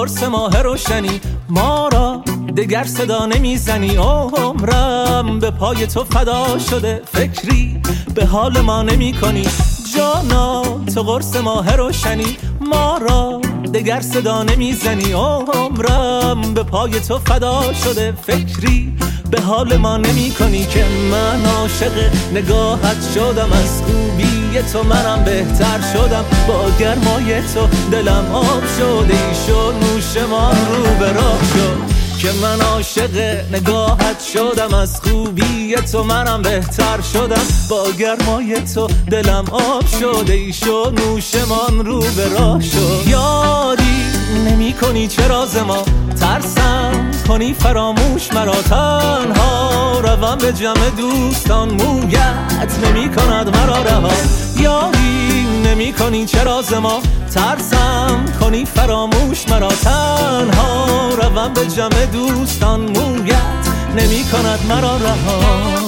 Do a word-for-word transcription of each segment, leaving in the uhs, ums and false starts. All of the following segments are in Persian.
قرص ماه روشنی ما را دگر صدا نمیزنی. عمرم به پای تو فدا شده، فکری به حال ما نمی کنی. جانا تو قرص ماه روشنی ما را دگر صدا نمیزنی. عمرم به پای تو فدا شده، فکری به حال ما نمی کنی. که من عاشق نگاهت شدم، از خوبی تو منم بهتر شدم. با گرمای تو دلم آب شده، ایشو نوشمان رو به راه شد. که من عاشق نگاهت شدم، از خوبی تو منم بهتر شدم. با گرمای تو دلم آب شده، ایشو نوشمان رو به راه شد. یادی نمی کنی چه راز ما، ترسم کنی فراموش مرا. تنها روم به جمع دوستان، مویت نمی کند مرا رها. یادی نمی کنی چه راز ما، ترسم کنی فراموش مرا. تنها روم به جمع دوستان، مویت نمی کند مرا رها.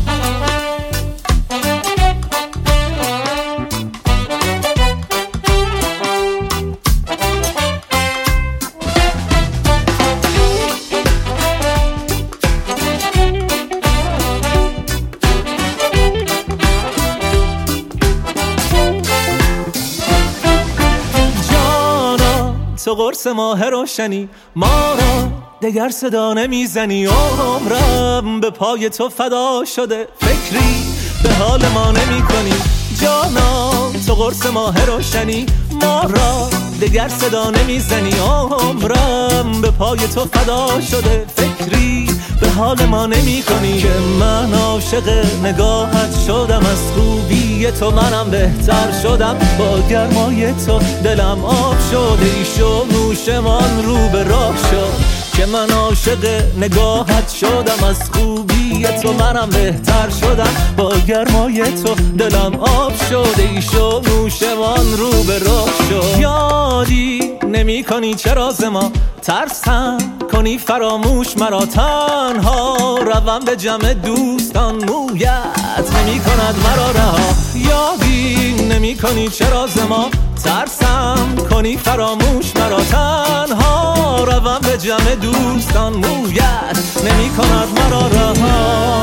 تو قرص ماه روشنی ما را دگر صدا نمیزنی. عمرم به پای تو فدا شده، فکری به حال ما نمی کنی. جانا تو قرص ماه روشنی ما را دگر صدا نمیزنی. عمرم به پای تو فدا شده، فکری به حال ما نمی کنی. که من عاشق نگاهت شدم، از خوبی تو منم بهتر شدم. با گرمای تو دلم آب شده، ایشو نوشمان رو به راه شد. که من عاشق نگاهت شدم، از خوبی تو منم بهتر شدم. با گرمای تو دلم آب شده، ایشو نوشمان رو به راه شد. یادی نمی کنی چه راز ما، ترسم کنی فراموش مرا. تنها روم به جمع دوستان، مویت نمی کند مرا رها. یادی نمی کنی چه راز ما، ترسم کنی فراموش مرا. تنها روم به جمع دوستان، مویت نمی کند مرا رها.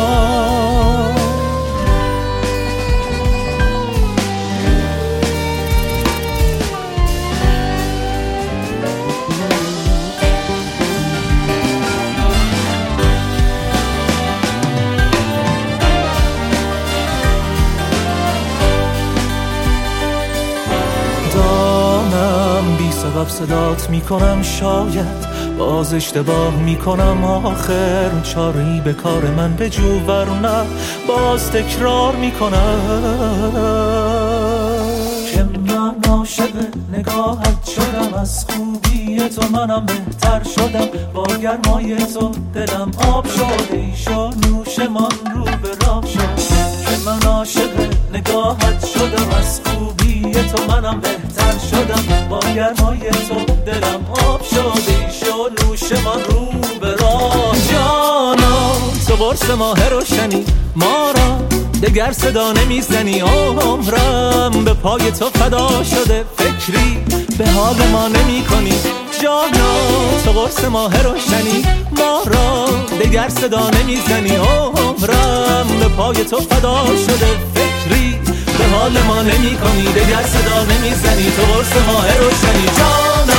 دانم بی سبب صدات میکنم، شاید باز اشتباه میکنم. آخر چاری به کار من بجو، ورنه باز تکرار میکنم. که من عاشق نگاهت شدم، از خوبی تو منم بهتر شدم. با گرمای تو دلم آب شده، ایشو نوشمان رو به راه شد. که من عاشق نگاهت شدم، از خوبی تو منم بهتر شدم. با گرمای تو دلم آب شده، ایشو نوشمان رو به راه. جانا تو قرص ماه روشنی ما را دگر صدا نمیزنی. عمرم به پای تو فدا شده، فکری به حال ما نمی کنی. جانا تو قرص ماه روشنی ما را دگر صدا نمیزنی. عمرم به پای تو فدا شده، فکری به حال ما نمی کنی. دگر صدا نمیزنی، تو قرص ماه روشنی. جانا